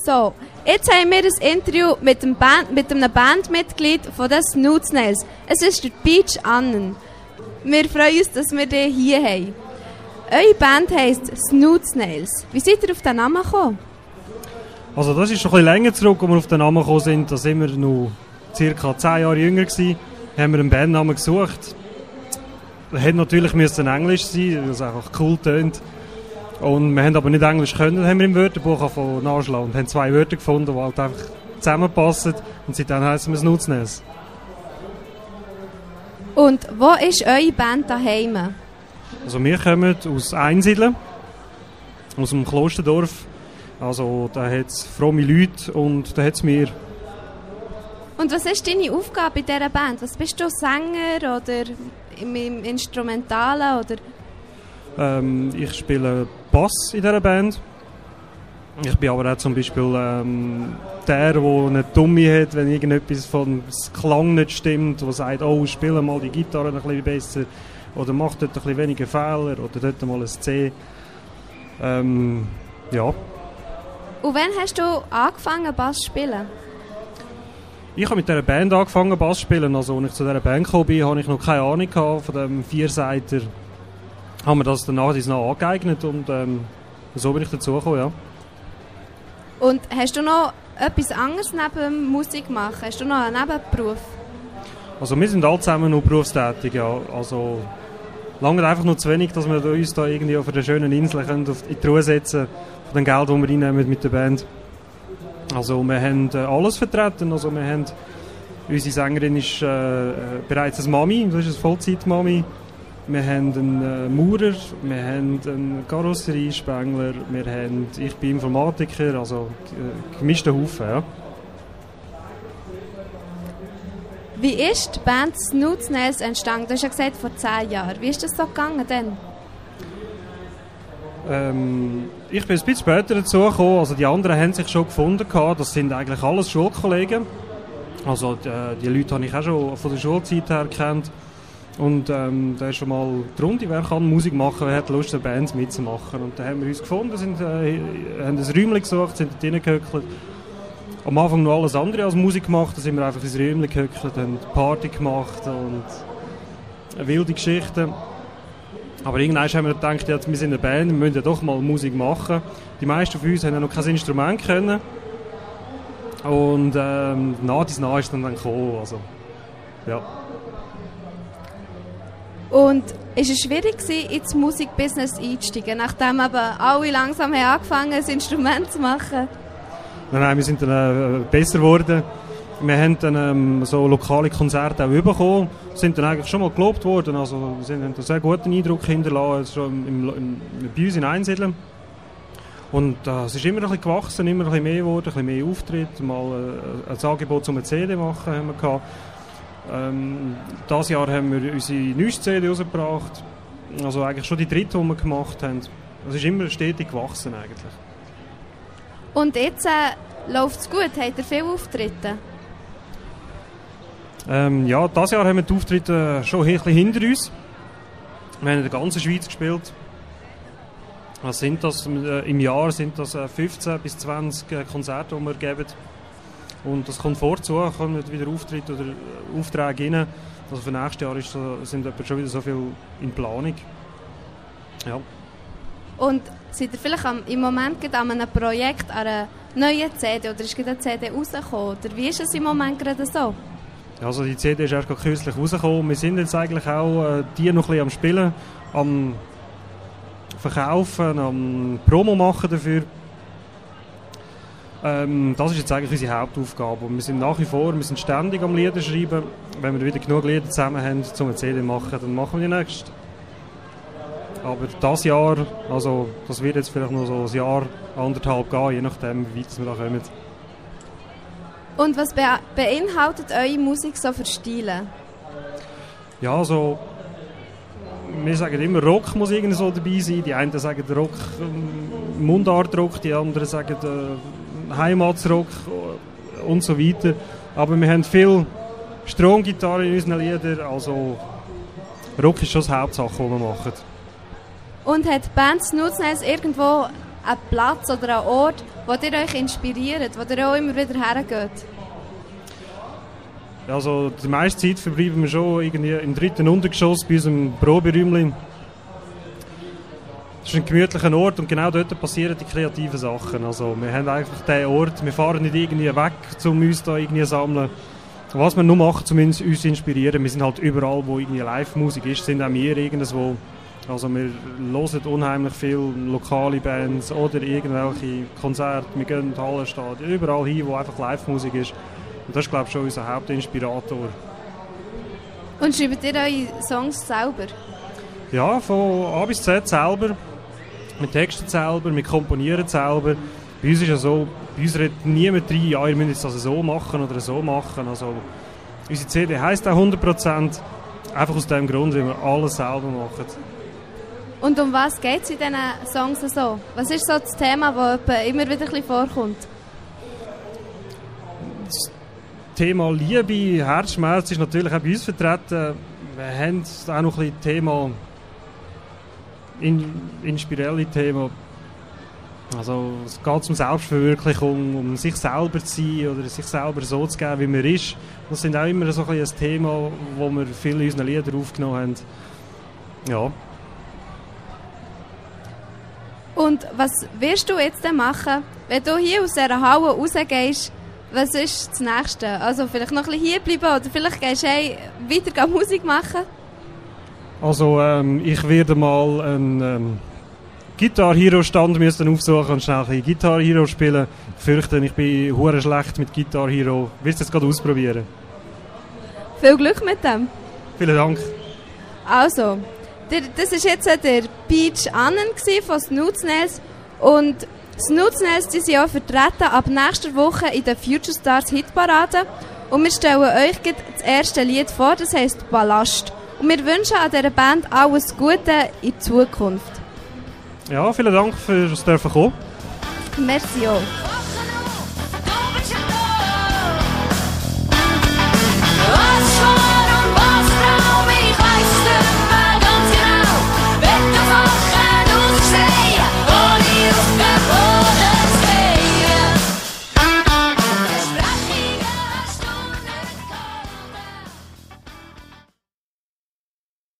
So, jetzt haben wir ein Interview mit einem Bandmitglied von den Snootsnails. Es ist der Peach Annen. Wir freuen uns, dass wir den hier haben. Eure Band heisst Snootsnails. Wie seid ihr auf den Namen gekommen? Also das ist schon ein bisschen länger zurück, als wir auf den Namen gekommen sind. Da sind wir noch ca. 10 Jahre jünger gewesen. Haben wir einen Bandnamen gesucht. Er hätte natürlich Englisch sein, weil es einfach cool tönt. Und wir haben aber nicht Englisch können, dann haben wir im Wörterbuch nachschlagen und haben 2 Wörter gefunden, die halt einfach zusammenpassen. Und seitdem heissen wir Snootsnails. Und wo ist eure Band daheim? Also wir kommen aus Einsiedeln, aus dem Klosterdorf. Also da hat es fromme Leute und da hat es mir. Und was ist deine Aufgabe in dieser Band? Was bist du, Sänger oder im Instrumentalen? Oder? Ich spiele Bass in dieser Band. Ich bin aber auch zum Beispiel der eine Dummy hat, wenn irgendetwas vom Klang nicht stimmt, der sagt, oh, spiele mal die Gitarre ein bisschen besser oder mach dort ein bisschen weniger Fehler oder dort mal ein C. Ja. Und wann hast du angefangen, Bass zu spielen? Ich habe mit dieser Band angefangen, Bass zu spielen. Also, als ich zu dieser Band gekommen bin, hatte ich noch keine Ahnung von dem Vierseiter. Haben wir das danach angeeignet und so bin ich dazu gekommen, ja. Und hast du noch etwas anderes neben Musik machen? Hast du noch einen Nebenberuf? Also wir sind alle zusammen noch berufstätig, ja. Also lange einfach noch zu wenig, dass wir uns da irgendwie auf einer schönen Insel in die Ruhe setzen von dem Geld, das wir reinnehmen mit der Band. Also wir haben alles vertreten. Also wir haben, unsere Sängerin ist bereits eine Mami, das ist eine Vollzeit-Mami. Wir haben einen Maurer, wir haben einen Karosseriespengler, ich bin Informatiker, also gemischter Haufen, ja. Wie ist die Band Snootsnails entstanden? Du hast ja gesagt, vor 10 Jahren. Wie ist das so gegangen denn? Ich bin ein bisschen später dazu gekommen, also die anderen haben sich schon gefunden, das sind eigentlich alles Schulkollegen. Also die Leute habe ich auch schon von der Schulzeit her gekannt. Und da ist schon mal die Runde, wer kann Musik machen, wer hat Lust, eine Band mitzumachen. Und da haben wir uns gefunden, haben ein Räumchen gesucht, sind dort reingehöckelt. Am Anfang noch alles andere als Musik gemacht, da sind wir einfach ins Räumchen gehöckelt, haben Party gemacht und wilde Geschichten. Aber irgendwann haben wir gedacht, ja, wir sind eine Band, wir müssen ja doch mal Musik machen. Die meisten von uns haben ja noch kein Instrument können. Und nach ist dann gekommen. Also, ja. Und ist es schwierig gewesen, ins Musikbusiness einzusteigen, nachdem aber alle langsam haben angefangen, ein Instrument zu machen? Nein, wir sind dann besser geworden. Wir haben dann so lokale Konzerte auch bekommen, sind dann eigentlich schon mal gelobt worden. Also wir haben einen sehr guten Eindruck hinterlassen, schon bei uns in Einsiedeln. Und es ist immer ein bisschen gewachsen, immer ein bisschen mehr geworden, ein bisschen mehr Auftritte, mal ein Angebot zum CD machen haben wir gehabt. Dieses Jahr haben wir unsere neueste CD rausgebracht, also eigentlich schon die dritte, die wir gemacht haben. Es ist immer stetig gewachsen eigentlich. Und jetzt läuft es gut? Habt ihr viele Auftritte? Ja, dieses Jahr haben wir die Auftritte schon ein bisschen hinter uns. Wir haben in der ganzen Schweiz gespielt. Was sind das? Im Jahr sind das 15 bis 20 Konzerte, die wir geben. Und das kommt vorzu, kommen wieder Auftritte oder Aufträge rein. Also für nächstes Jahr sind schon wieder so viel in Planung. Ja. Und seid ihr vielleicht im Moment an einem Projekt, an einer neuen CD oder ist gerade eine CD rausgekommen? Oder wie ist es im Moment gerade so? Also die CD ist erst kürzlich rausgekommen. Wir sind jetzt eigentlich auch die noch ein bisschen am Spielen, am Verkaufen, am Promo machen dafür. Das ist jetzt eigentlich unsere Hauptaufgabe. Und wir sind nach wie vor, wir sind ständig am Lieder schreiben. Wenn wir wieder genug Lieder zusammen haben, um eine CD zu machen, dann machen wir die nächste. Aber das Jahr, also das wird jetzt vielleicht noch so ein Jahr, 1,5 gehen, je nachdem, wie weit wir da kommen. Und was beinhaltet eure Musik so für Stile? Ja, also wir sagen immer, Rock muss irgendwie so dabei sein. Die einen sagen Rock, Mundartrock, die anderen sagen Heimatsrock und so weiter. Aber wir haben viel Stromgitarre in unseren Liedern, also Rock ist schon die Hauptsache, die wir machen. Und hat die Band Snootsnails irgendwo einen Platz oder einen Ort, wo ihr euch inspiriert, wo ihr auch immer wieder hergeht? Also die meiste Zeit verbleiben wir schon irgendwie im 3. Untergeschoss bei unserem Proberäumchen. Das ist ein gemütlicher Ort und genau dort passieren die kreativen Sachen. Also wir haben einfach diesen Ort, wir fahren nicht irgendwie weg, um uns da irgendwie sammeln. Was wir nur machen, um uns inspirieren, wir sind halt überall, wo irgendwie Live-Musik ist, sind auch wir irgendwo. Also wir hören unheimlich viele lokale Bands oder irgendwelche Konzerte, wir gehen in die Hallenstadien, überall hin, wo einfach Live-Musik ist. Und das ist, glaube ich, schon unser Hauptinspirator. Und schreibt ihr eure Songs selber? Ja, von A bis Z selber. Wir texten selber, wir komponieren selber. Bei uns ist ja so, bei uns redet niemand rein, ja, ihr müsst es so machen oder so machen. Also, unsere CD heisst auch 100%, einfach aus dem Grund, weil wir alles selber machen. Und um was geht es in diesen Songs so? Was ist so das Thema, das immer wieder ein bisschen vorkommt? Das Thema Liebe, Herzschmerz ist natürlich auch bei uns vertreten. Wir haben auch noch ein bisschen Thema, inspirelle Thema. Also es geht um Selbstverwirklichung, um sich selber zu sein oder sich selber so zu geben, wie man ist. Das sind auch immer so ein Thema, wo wir viele unserer Lieder aufgenommen haben. Ja. Und was wirst du jetzt denn machen, wenn du hier aus dieser Halle rausgehst? Was ist das Nächste? Also vielleicht noch ein bisschen hierbleiben oder vielleicht gehst du weiter Musik machen? Also ich werde mal einen Guitar Hero Stand aufsuchen und schnell ein bisschen Guitar Hero spielen. Ich fürchte, ich bin hure schlecht mit Guitar Hero. Willst du es gerade ausprobieren? Viel Glück mit dem. Vielen Dank. Also, das war jetzt der Peach Annen von Snooze-Nails. Und Snooze-Nails, die sind auch vertreten ab nächster Woche in der Future Stars Hitparade. Und wir stellen euch das erste Lied vor, das heisst Ballast. Und wir wünschen an dieser Band alles Gute in Zukunft. Ja, vielen Dank fürs Kommen. Merci auch.